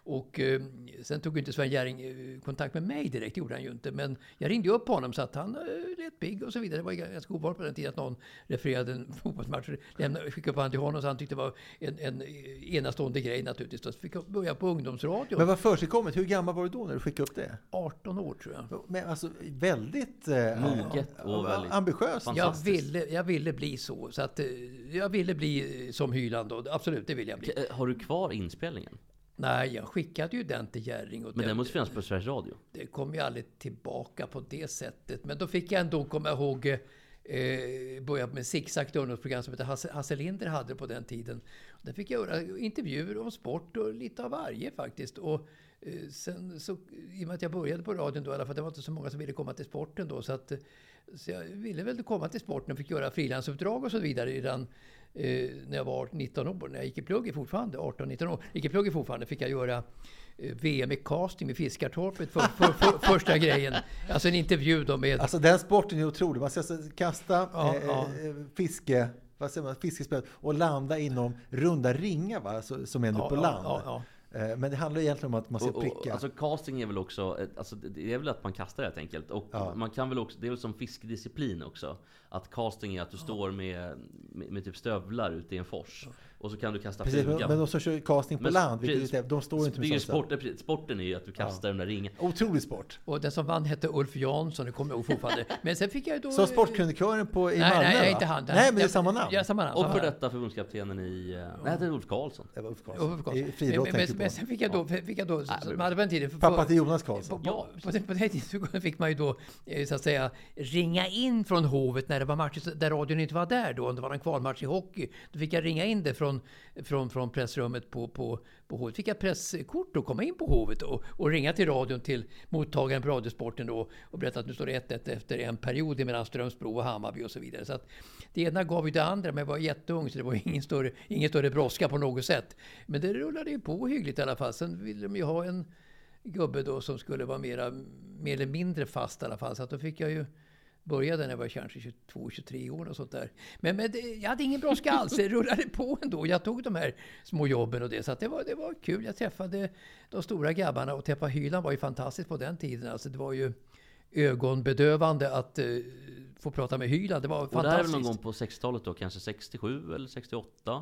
Och sen tog inte Sven Jerring kontakt med mig direkt, gjorde han ju inte. Men jag ringde upp honom så att han lät pigg och så vidare. Det var ganska ovanligt på den tiden att någon refererade en fotbollsmatch. Skickade upp han till honom så han tyckte det var en enastående grej naturligtvis. Så fick jag börja på ungdomsradio. Men vad försigkommet? Hur gammal var du då när du skickade upp det? 18 år tror jag. Men alltså väldigt moget och väldigt ambitiöst. Jag ville bli så att jag ville bli som Hyland då. Absolut, det vill jag bli. Har du kvar inspelningen? Nej, jag skickade ju den till Jerring. Men den måste finnas på Sveriges Radio. Det kom ju aldrig tillbaka på det sättet. Men då fick jag ändå komma ihåg börja med Zigzag, ett ungdomsprogram som heter Hasse Linder hade på den tiden. Där fick jag göra intervjuer om sport och lite av varje faktiskt. Och sen så, i och med att jag började på radion då, i alla fall det var inte så många som ville komma till sporten då, så jag ville väl komma till sporten och fick göra frilansuppdrag och så vidare redan när jag var 19 år, när jag gick i plugg fortfarande, 18-19 år, gick i plugg fortfarande, fick jag göra VM i casting med Fiskartorpet första grejen. Alltså en intervju då med... Alltså den sporten är otrolig. Man ska kasta fiskespel och landa inom runda ringar, va? Som är nu på land. Men det handlar egentligen om att man ska pricka. Alltså casting är väl också, alltså det är väl att man kastar helt enkelt. Och man kan väl också, det är väl som fiskdisciplin också. Att casting är att du står med typ stövlar ute i en fors. Och så kan du kasta flugan. Men de som kör casting på land, de står inte med sporten är ju att du kastar den där ringen. Otrolig sport. Och den som vann hette Ulf Jansson, det kommer jag ihåg fortfarande. Men sen fick jag då... Så sportkrönikören i Malmö? Nej, inte han. Nej, men det är samma namn. Ja, samma namn. Och för detta förbundskaptenen i... Nej, det är Ulf Karlsson. Det var Ulf Karlsson. Men sen fick jag då hade på den tiden... Pappa till Jonas Karlsson. På den tiden fick man ju då, så att säga, ringa in från hovet när det var matcher där radion inte var där då. Om det var en kvalmatch i hockey. Då fick jag ringa in det från pressrummet på hovet. Fick jag presskort och komma in på hovet och ringa till radion, till mottagaren på Radiosporten då, och berätta att nu står det 1-1 efter en period mellan Strömsbro och Hammarby och så vidare. Så att det ena gav ju det andra, men jag var jätteung så det var ingen större brådska på något sätt. Men det rullade ju på hyggligt i alla fall. Sen ville de ju ha en gubbe då som skulle vara mer eller mindre fast i alla fall. Så att då fick jag ju började när jag var kanske 22-23 år och sånt där. Men jag hade ingen brådska alls. Det rullade på ändå. Jag tog de här små jobben och det. Så att det var kul. Jag träffade de stora grabbarna och träffa Hyland var ju fantastiskt på den tiden. Alltså det var ju ögonbedövande att få prata med Hyland. Det var fantastiskt. Och det här är väl någon gång på 60-talet då? Kanske 67 eller 68?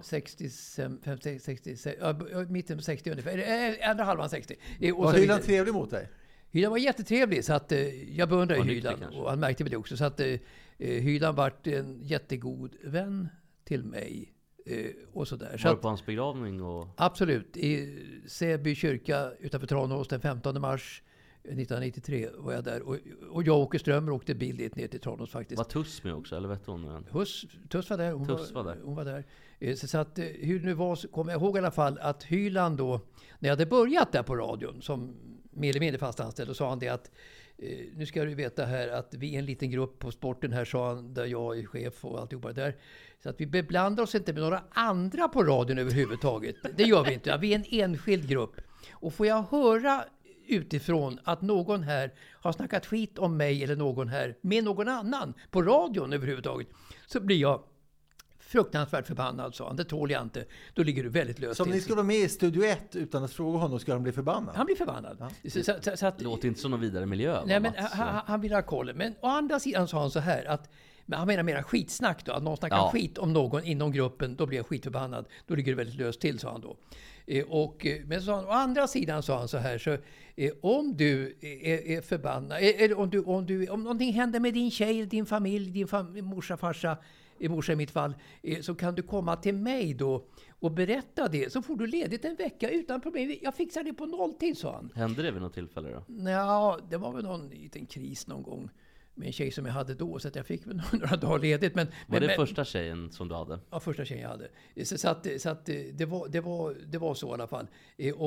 66, mitten på 60 ungefär. Andra halvan 60. Var Hyland trevlig mot dig? Hyland var jättetrevlig, så att jag beundrar Hyland och han märkte väl det också, så att Hyland vart en jättegod vän till mig och så där. Var du på hans begravning? Absolut, i Säby kyrka utanför Tranås den 15 mars 1993 var jag där, och jag och Åke Strömmer åkte billigt ner till Tranås faktiskt. Var Tuss med också, eller vet hon? Tuss var där, hon var där. Så att hur det nu var, så kommer jag ihåg i alla fall att Hyland då, när jag hade börjat där på radion som mer eller mindre fast anställd, och sa han det att nu ska du veta här att vi är en liten grupp på sporten här, sa han, där jag är chef och alltihopa där. Så att vi beblandar oss inte med några andra på radion överhuvudtaget. Det gör vi inte. Vi är en enskild grupp. Och får jag höra utifrån att någon här har snackat skit om mig eller någon här med någon annan på radion överhuvudtaget, så blir jag fruktansvärt förbannad, sa han. Det tål jag inte. Då ligger du väldigt löst. Så om ni skulle vara med i Studio 1 utan att fråga honom, skulle han bli förbannad? Han blir förbannad. Ja. Så att, låter inte som någon vidare miljö. Nej, men han vill ha koll. Men å andra sidan sa han så här att, men han menar mera skitsnack då. Att någon snackar skit om någon inom gruppen, då blir jag skitförbannad. Då ligger du väldigt löst till, sa han då. Men så sa han, å andra sidan sa han så här, så om du är förbannad, eller om någonting händer med din tjej, din familj, morsa, farsa, morsa i mitt fall, så kan du komma till mig då och berätta det, så får du ledigt en vecka utan problem. Jag fixar det på nolltid, sa han. Hände det vid något tillfälle då? Ja, det var väl någon liten kris någon gång med en tjej som jag hade då, så att jag fick några dagar ledigt. Var det första tjejen som du hade? Ja, första tjejen jag hade. Så att det var så i alla fall.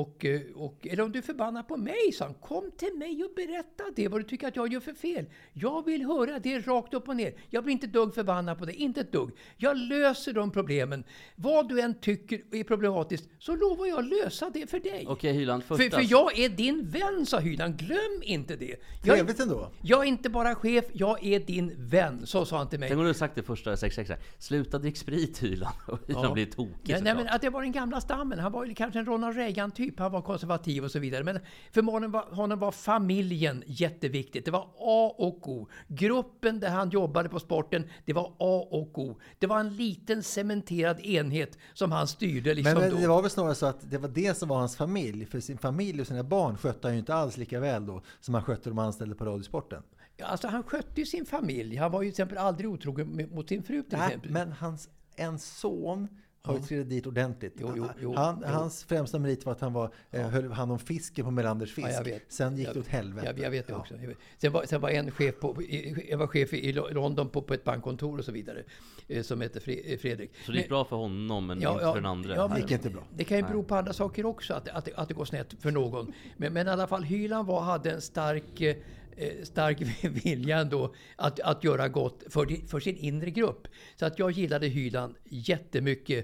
Eller om du förbannar på mig, sa han, kom till mig och berätta det, vad du tycker att jag gör för fel. Jag vill höra det rakt upp och ner. Jag blir inte dugg förbannad på det, inte ett dugg. Jag löser de problemen. Vad du än tycker är problematiskt, så lovar jag lösa det för dig. Okej, Hyland, för jag är din vän, sa Hyland. Glöm inte det. Trevligt ändå. Jag är inte bara chef chef, jag är din vän. Så sa han till mig. Tänk om du sagt det första 6-6. Sluta drick sprit, Hyland. Och Hyland blir tokig. Nej, men att det var den gamla stammen. Han var kanske en Ronald Reagan-typ. Han var konservativ och så vidare. Men för honom var familjen jätteviktigt. Det var A och O. Gruppen där han jobbade på sporten, det var A och O. Det var en liten cementerad enhet som han styrde. Liksom men det var väl snarare så att det var det som var hans familj. För sin familj och sina barn skötte han ju inte alls lika väl då som han skötte de anställda på Radiosporten. Ja, alltså han skötte ju sin familj. Han var ju till exempel aldrig otrogen mot sin fru till exempel. Men en son har ju trillat dit ordentligt. Jo. Hans främsta merit var att han höll hand om fisken på Melanders fisk. Ja, sen gick det åt helvete. Jag vet det också. Sen var en chef jag var chef i London på ett bankkontor och så vidare som heter Fredrik. Så det gick bra för honom men inte för den andra? Ja, det gick inte bra. Det kan ju bero på andra saker också att det går snett för någon. Men i alla fall Hyland hade en stark vilja ändå att göra gott för sin inre grupp. Så att jag gillade Hyland jättemycket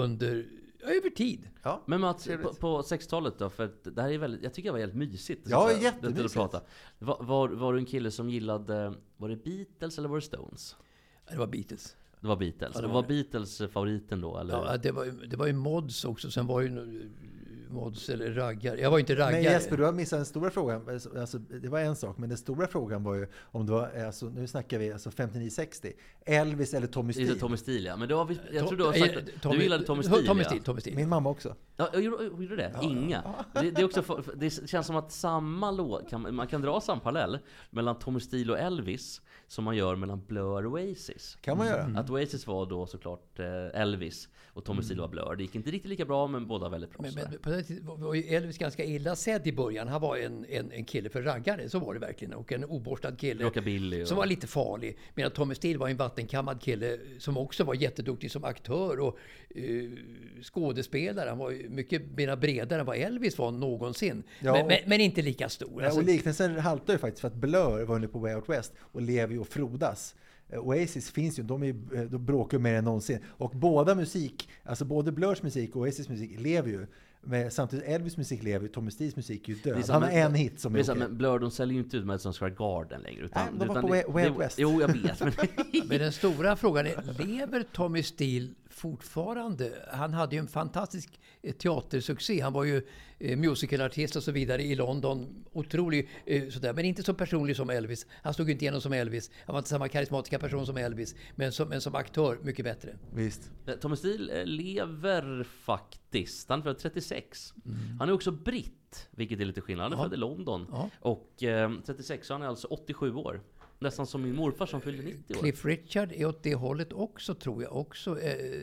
över tid. Ja, men Mats, på 60-talet då, för det här är väldigt, jag tycker det var helt mysigt. Ja, jättemysigt. Var du en kille som gillade, var det Beatles eller var det Stones? Det var Beatles. Det var Beatles. Ja, var Beatles favoriten då? Eller? Ja, det var ju Mods också. Sen var ju Mods eller raggar. Jag var inte raggare. Men Jesper, du har missat den stora frågan. Alltså, det var en sak, men den stora frågan var ju om det var, alltså, nu snackar vi alltså 59-60. Elvis eller Tommy Steele? Tommy Steele, ja. Men då har vi, jag tror du har sagt att du gillade Tommy Steele. Tommy Steele. Min mamma också. Ja, gjorde du det? Inga. Det är också det känns som att samma låt, man kan dra samma parallell mellan Tommy Steele och Elvis som man gör mellan Blur och Oasis. Kan man göra. Att Oasis var då såklart Elvis och Tommy Steele var Blur. Det gick inte riktigt lika bra, men båda väldigt bra. Men på den tiden var ju Elvis ganska illa sedd i början. Han var en kille för raggare, så var det verkligen. Och en oborstad kille som var lite farlig. Medan Tommy Steele var en vattenkammad kille som också var jätteduktig som aktör och skådespelare. Han var ju mycket mer bredare än vad Elvis var någonsin. Ja, men inte lika stor. Ja, och liknelsen haltar ju faktiskt för att Blur var nu på Way Out West och lever ju och frodas. Oasis finns ju, de bråkar mer än någonsin. Och båda musik, alltså både Blurs musik och Oasis musik lever ju. Men samtidigt Elvis musik lever ju, Tommy Steels musik är ju död. Han har en hit som är men Blur, de säljer ju inte ut Madison Square Garden längre. Utan, de var på Way Out West. Jo, jag vet. Men den stora frågan är, lever Tommy Steele fortfarande? Han hade ju en fantastisk teatersuccé. Han var ju musicalartist och så vidare i London. Otrolig sådär. Men inte så personlig som Elvis. Han stod inte igenom som Elvis. Han var inte samma karismatiska person som Elvis. Men som aktör mycket bättre. Visst. Tommy Steele lever faktiskt. Han är född 36. Han är också britt, vilket är lite skillnad. Han är född i London. Ja. Och 36, så han är alltså 87 år. Nästan som min morfar som fyllde 90 år. Cliff Richard är åt det hållet också, tror jag. Också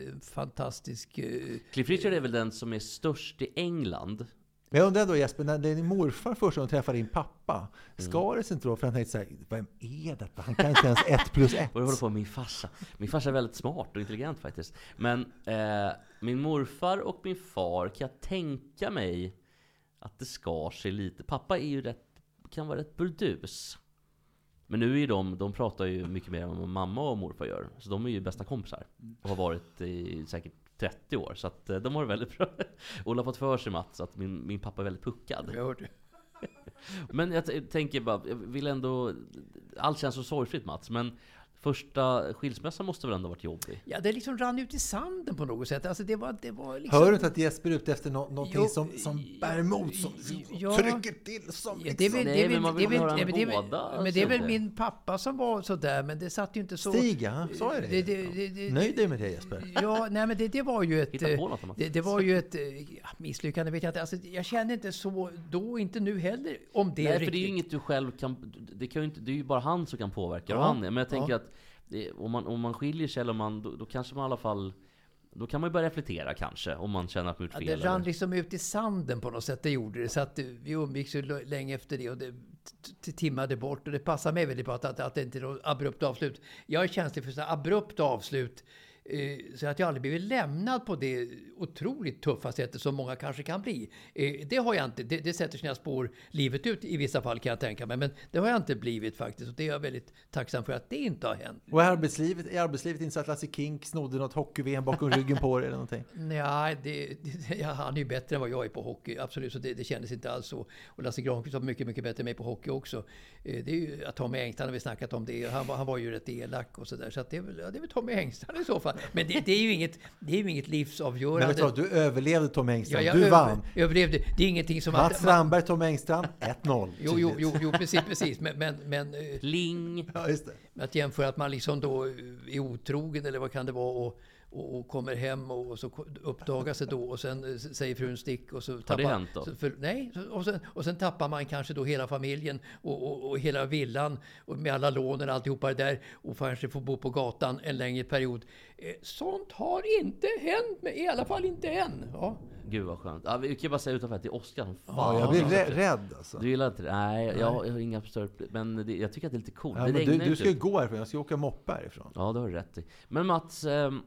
fantastisk. Cliff Richard är väl den som är störst i England. Men jag undrar då, Jesper, när det är din morfar först som träffar din pappa, ska det inte då? För han tänkte så här, vem är detta? Han kan inte ens 1+1. Och det håller på med min farsa. Min farsa är väldigt smart och intelligent faktiskt. Men min morfar och min far kan jag tänka mig att det skar sig lite. Pappa är ju kan vara rätt burdus. Men nu är de pratar ju mycket mer än vad mamma och morfar gör. Så de är ju bästa kompisar. Och har varit i säkert 30 år. Så att de har det väldigt bra. Ola har fått för sig, Mats, att min pappa är väldigt puckad. Jag hörde. Men jag tänker bara, jag vill ändå, allt känns så sorgfritt, Mats. Men första skilsmässan måste väl ändå varit jobbig? Ja, det liksom rann ut i sanden på något sätt. Alltså det var liksom... Hör du inte att Jesper är ute efter någonting som bär emot, som trycker till? Som det är väl min pappa som var så där, men det satt ju inte så... Stiga, sa jag det? Nöjd dig med det, Jesper? Ja, nej, men det var ju ett... Det var ju ett misslyckande, vet jag inte. Alltså, jag känner inte så då, inte nu heller, om det är riktigt. För det är ju inget du själv kan... Det är ju bara han som kan påverka. Och han, men jag tänker att om man skiljer sig, eller då kanske man i alla fall, då kan man ju börja reflektera kanske, om man känner att man gjort fel. Det rann liksom ut i sanden på något sätt, det gjorde det. Så att vi umgicks ju länge efter det, och det timmade bort, och det passar mig väldigt bra att det inte är något abrupt avslut. Jag är känslig för så abrupt avslut. Så att jag aldrig blivit lämnad på det otroligt tuffa sättet som många kanske kan bli. Det har jag inte. Det sätter sina spår livet ut i vissa fall kan jag tänka mig. Men det har jag inte blivit faktiskt. Och det är jag väldigt tacksam för att det inte har hänt. Och i arbetslivet inte så att Lasse Kink snodde något hockey-VM bakom ryggen på dig eller någonting? Nej, han är ju bättre än vad jag är på hockey. Absolut, så det kändes inte alls så. Och Lasse Granqvist var mycket, mycket bättre än mig på hockey också. Det är ju att Tommy Engstrand har vi snackat om det. Han var ju rätt elak och sådär. Så att det är väl Tommy Engstrand i så fall. Men det är ju inget livsavgörande. Men vet du vad, du överlevde Tommy Engstrand. Ja, du vann. Överlevde. Det är ingenting som Mats Strandberg, Tommy Engstrand, 1-0. Jo, precis. Men Ling. Ja, just det. Att jämföra att man liksom då är otrogen eller vad kan det vara och kommer hem och så uppdagas det då och sen säger frun stick och så tappar... Har det hänt då? Nej, och sen tappar man kanske då hela familjen och hela villan och med alla lånen och alltihopa det där och kanske får bo på gatan en längre period. Sånt har inte hänt med, i alla fall inte än. Ja. Gud vad skönt. Ja, vi kan bara säga utanför att det är Oscar. Ja, jag blir rädd alltså. Du gillar inte det? Nej, jag har inga större... Men jag tycker att det är lite coolt. Ja, men du ska ju gå härifrån. Jag ska åka moppa härifrån. Ja, det har du rätt i. Men Mats,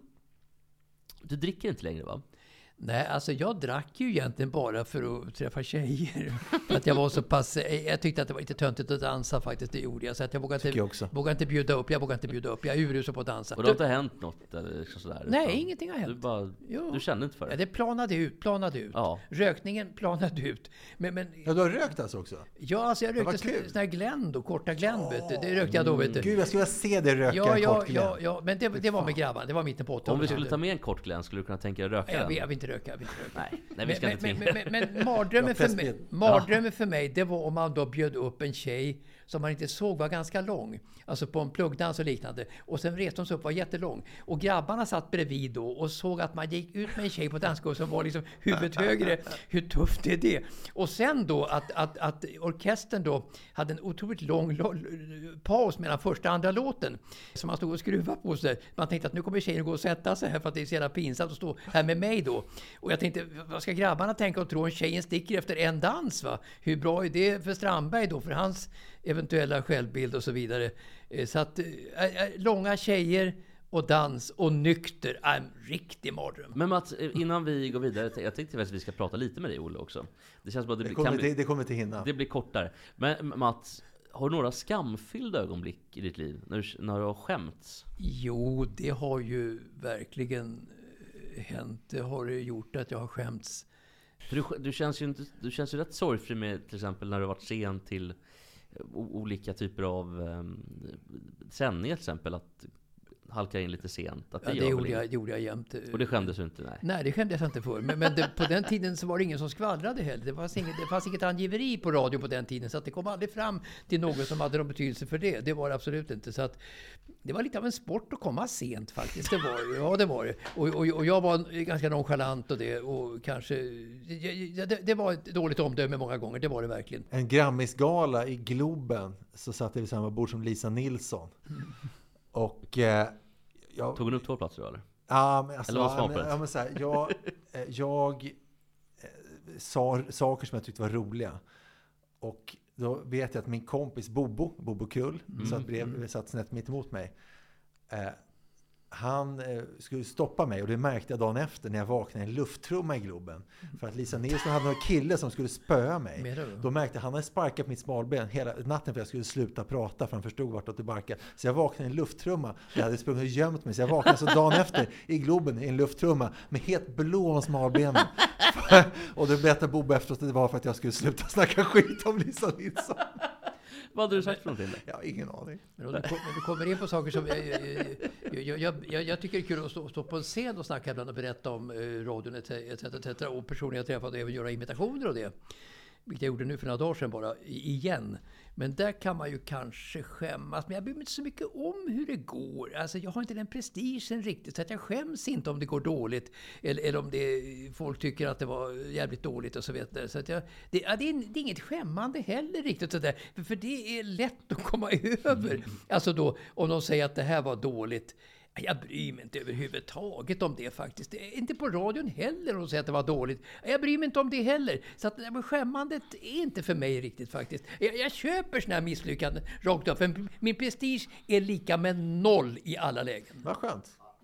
du dricker inte längre va? Nej, alltså jag drack ju egentligen bara för att träffa tjejer. För att jag var så pass... Jag tyckte att det var lite töntigt att dansa faktiskt, det gjorde jag. Så att jag vågade inte bjuda upp. Jag är urusel på att dansa. Och det har inte hänt något eller sådär? Nej, ingenting har hänt. Du kände inte för det? Ja, det planade ut. Ja. Rökningen planade ut. Men, ja, du har rökt alltså också? Ja, alltså jag rökte sån här Glenn då, korta Glenn, vet du. Det rökte jag då, vet du. Gud, jag skulle se det röka en kort Glenn. Ja, men det var med grabbarna. Det var mitten på 8. Om vi skulle ta med en kort Glenn, skulle du kunna tänka dig att röka den? Jag vill inte röka. Nej, vi ska inte tvinga. Men mardrömmen för mig, det var om man då bjöd upp en tjej som man inte såg var ganska lång. Alltså på en pluggdans och liknande. Och sen reste hon sig upp var jättelång. Och grabbarna satt bredvid då och såg att man gick ut med en tjej på dansgolvet som var liksom huvudet högre. Hur tufft är det? Och sen då att orkestern då hade en otroligt lång paus mellan första och andra låten. Så man stod och skruvade på sig. Man tänkte att nu kommer tjejen gå och sätta sig här för att det är så jävla pinsamt att stå här med mig då. Och jag tänkte, vad ska grabbarna tänka och tro om tjejen sticker efter en dans va? Hur bra är det för Strandberg då? För hans eventuella självbild och så vidare. Så att långa tjejer och dans och nykter är en riktig mardröm. Men Mats, innan vi går vidare, jag tänkte att vi ska prata lite med dig Olle också. Det känns bara att det kommer inte hinna. Det blir kortare. Men Mats, har du några skamfyllda ögonblick i ditt liv när du har skämts? Jo, det har ju verkligen hänt. Det har gjort att jag har skämts. Du känns ju rätt sorgfri med till exempel när du har varit sen till olika typer av sändningar till exempel, att halka in lite sent. Att det gjorde jag jämt. Och det skämdes du inte? Nej, det skämdes jag inte för. Men på den tiden så var det ingen som skvallrade heller. Det fanns inget angiveri på radio på den tiden. Så att det kom aldrig fram till någon som hade någon betydelse för det. Det var det absolut inte. Så att det var lite av en sport att komma sent faktiskt. Det var det. Och jag var ganska nonchalant och det. Och kanske... Det var ett dåligt omdöme många gånger. Det var det verkligen. En Grammisgala i Globen så satt jag vid samma bord som Lisa Nilsson. Och tog hon upp 2 platser då eller? Ja, men alltså, eller jag sa saker som jag tyckte var roliga. Och då vet jag att min kompis Bobo Krull satt snett mitt emot mig. Han skulle stoppa mig och det märkte jag dagen efter när jag vaknade i en lufttrumma i Globen. För att Lisa Nilsson hade någon kille som skulle spöa mig. Då märkte jag att han hade sparkat mitt smalben hela natten för att jag skulle sluta prata för han förstod vart att tillbaka. Så jag vaknade i en lufttrumma. Jag hade sprungit och gömt mig så jag vaknade så dagen efter i Globen i en lufttrumma med helt blå om smalbenen. Och då berättade Bobo efteråt att det var för att jag skulle sluta snacka skit om Lisa Nilsson. Vad hade du sagt för någonting? Jag har ingen aning. Men du kommer in på saker som... Jag tycker det är kul att stå på en scen och snacka ibland och berätta om radion etc. Och personer jag träffat och även göra imitationer och det. Vilket jag gjorde nu för några dagar sedan bara, igen. Men där kan man ju kanske skämmas. Men jag bryr mig inte så mycket om hur det går. Alltså jag har inte den prestigen riktigt. Så att jag skäms inte om det går dåligt. Eller om folk tycker att det var jävligt dåligt och så vidare. Så att det är inget skämmande heller riktigt. Så där. För det är lätt att komma över. Alltså då, om de säger att det här var dåligt. Jag bryr mig inte överhuvudtaget om det faktiskt. Det är inte på radion heller att säga att det var dåligt. Jag bryr mig inte om det heller. Så att skämmandet är inte för mig riktigt faktiskt. Jag köper såna här misslyckanden rakt upp. För min prestige är lika med 0 i alla lägen. Vad skönt.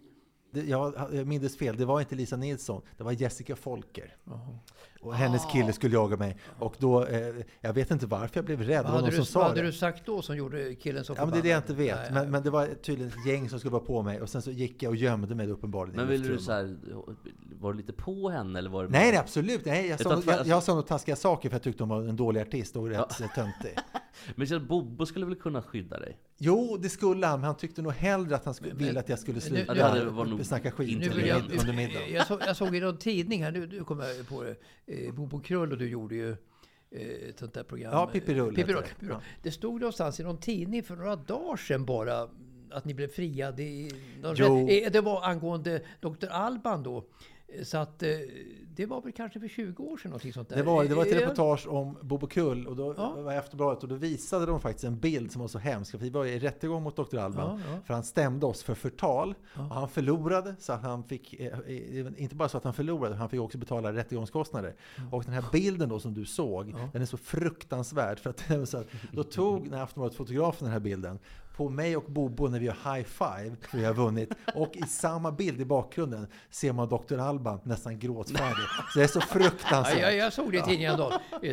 Jag minns fel, det var inte Lisa Nilsson, det var Jessica Folker. Och hennes kille skulle jaga mig. Och då, jag vet inte varför jag blev rädd. Vad hade du sagt då som gjorde killen så förbannad? Ja, men det är det jag inte vet. Men det var tydligen ett gäng som skulle vara på mig. Och sen så gick jag och gömde mig uppenbarligen. Men vill du så här, var du lite på henne? Eller var det nej, absolut. Nej, jag sa nog taskiga saker för jag tyckte hon var en dålig artist och rätt töntig. Men så Bobo skulle väl kunna skydda dig? Jo, det skulle han. Men han tyckte nog hellre att han ville att jag skulle sluta snacka skit under middagen. Jag såg i någon tidning här, nu kommer jag på det. Bobo Krull, och du gjorde ju ett sånt där program. Ja, Pippirull. Ja. Det stod någonstans i någon tidning för några dagar sedan bara att ni blev friade. Det var angående Dr. Alban då. Så att det var väl kanske för 20 år sedan någonting sånt där. Det var ett reportage om Bobo Krull och då var Efterbladet och då visade de faktiskt en bild som var så hemsk. För vi var i rättegång mot Dr. Alban för han stämde oss för förtal och han förlorade så att han fick inte bara så att han förlorade, han fick också betala rättegångskostnader. Och den här bilden då som du såg, den är så fruktansvärd för att då tog när Aftonbladet fotografen den här bilden på mig och Bobo när vi har high five för vi har vunnit. Och i samma bild i bakgrunden ser man Dr. Alban nästan gråtfärdig. Så det är så fruktansvärt. Jag såg det i tidningen då.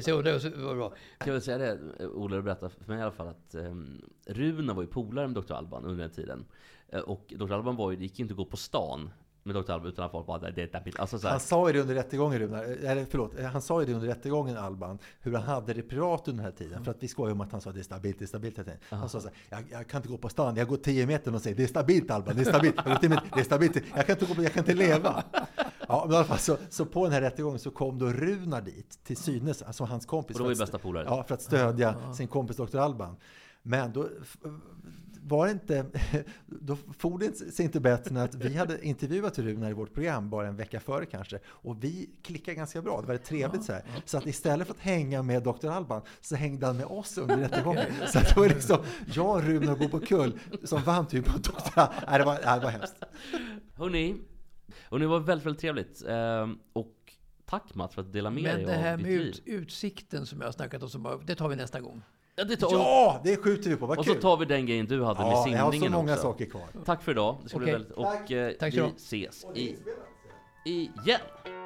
Kan jag säga det, Ola berättade för mig i alla fall att Runa var ju polare med Dr. Alban under den tiden. Och Dr. Alban gick inte att gå på stan med Dr. Alban utan att folk bara alltså han sa ju det under rättegången han sa ju det under rättegången Alban hur han hade det privat under den här tiden för att vi skojar om att han sa det är stabilt han sa så här, jag kan inte gå på stan, jag går 10 meter och säger det är stabilt Alban, det är stabilt, jag kan inte leva. Ja, men i alla fall så på den här rättegången så kom då Runar dit till synes, alltså hans kompis. Och då var bästa polare. Ja, för att stödja sin kompis Dr. Alban. Men då var det inte, då får det sig inte bättre än att vi hade intervjuat Runar i vårt program bara en vecka före kanske. Och vi klickade ganska bra, det var trevligt så här. Så att istället för att hänga med Dr. Alban så hängde han med oss under rättegången. Så att det var liksom jag, Runar och Bobo Krull som vann typ på Dr. Det var hemskt. Hörrni, och det var väldigt, väldigt trevligt. Och tack Mats för att dela med dig av ditt liv. Men det här med utsikten som jag har snackat om, det tar vi nästa gång. Ja, det skjuter vi på. Vad och kul. Så tar vi den grejen du hade med simningen också. Jag har så många saker kvar. Tack för idag. Det ska bli väldigt, och tack vi ses igen.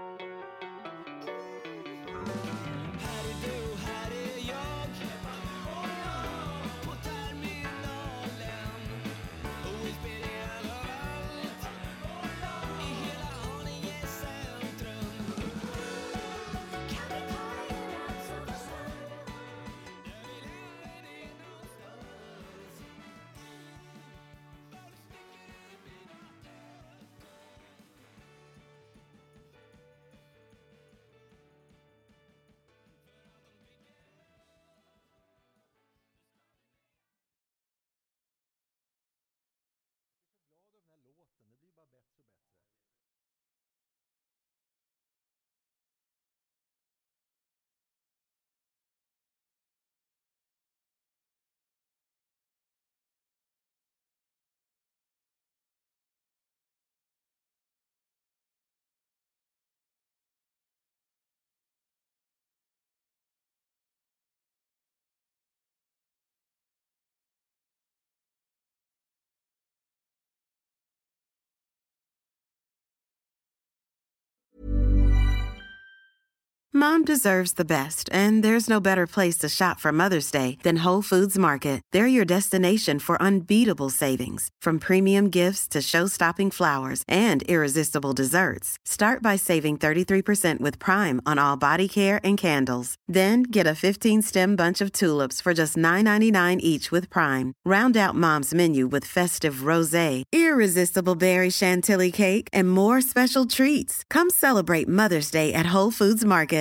Mom deserves the best, and there's no better place to shop for Mother's Day than Whole Foods Market. They're your destination for unbeatable savings, from premium gifts to show-stopping flowers and irresistible desserts. Start by saving 33% with Prime on all body care and candles. Then get a 15-stem bunch of tulips for just $9.99 each with Prime. Round out Mom's menu with festive rosé, irresistible berry chantilly cake, and more special treats. Come celebrate Mother's Day at Whole Foods Market.